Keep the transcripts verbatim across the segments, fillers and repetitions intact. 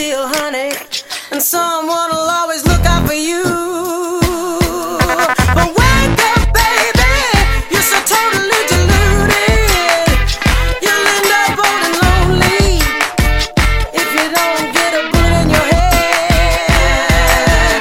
deal, honey, and someone will always look out for you. But wake up, baby, you're so totally deluded. You'll end up old and lonely if you don't get a bullet in your head.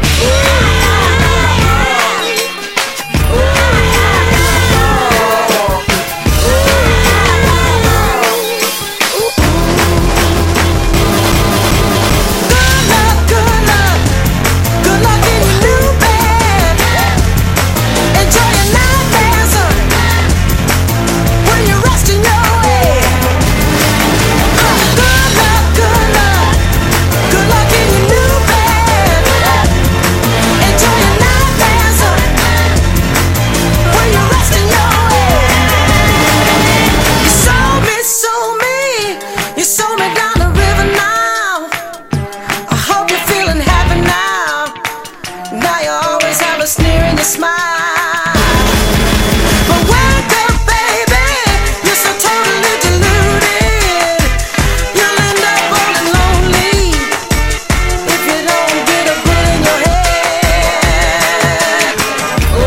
Sneer in your smile. But wake up, baby, you're so totally deluded. You'll end up old and lonely if you don't get a bullet in your head. Ooh.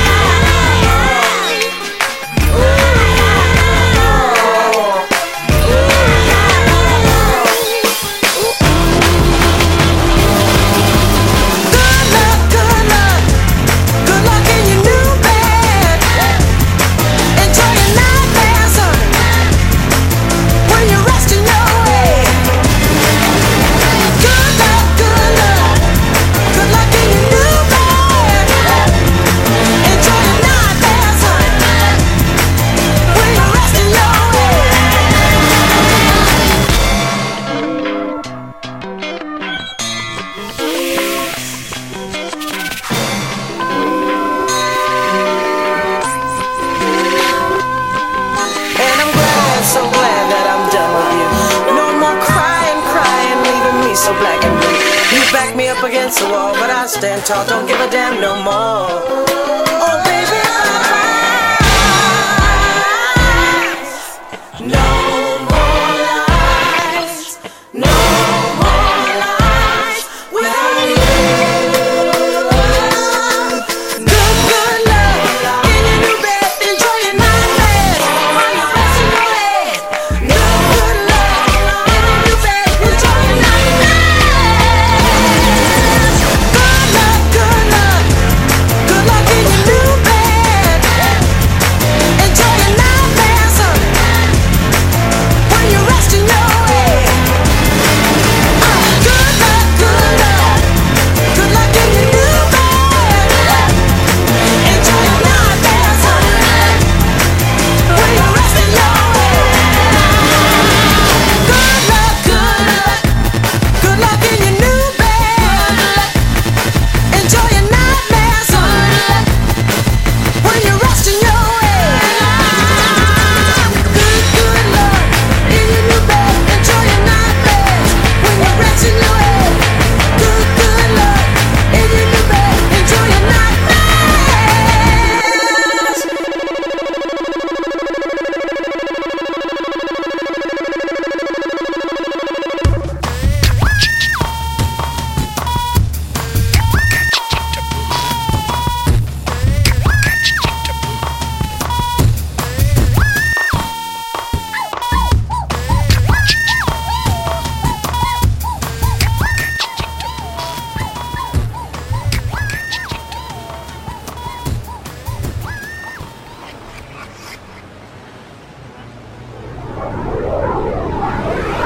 Ooh. So glad that I'm done with you. No more crying, crying, leaving me so black and blue. You back me up against the wall, but I stand tall, don't give a damn no more.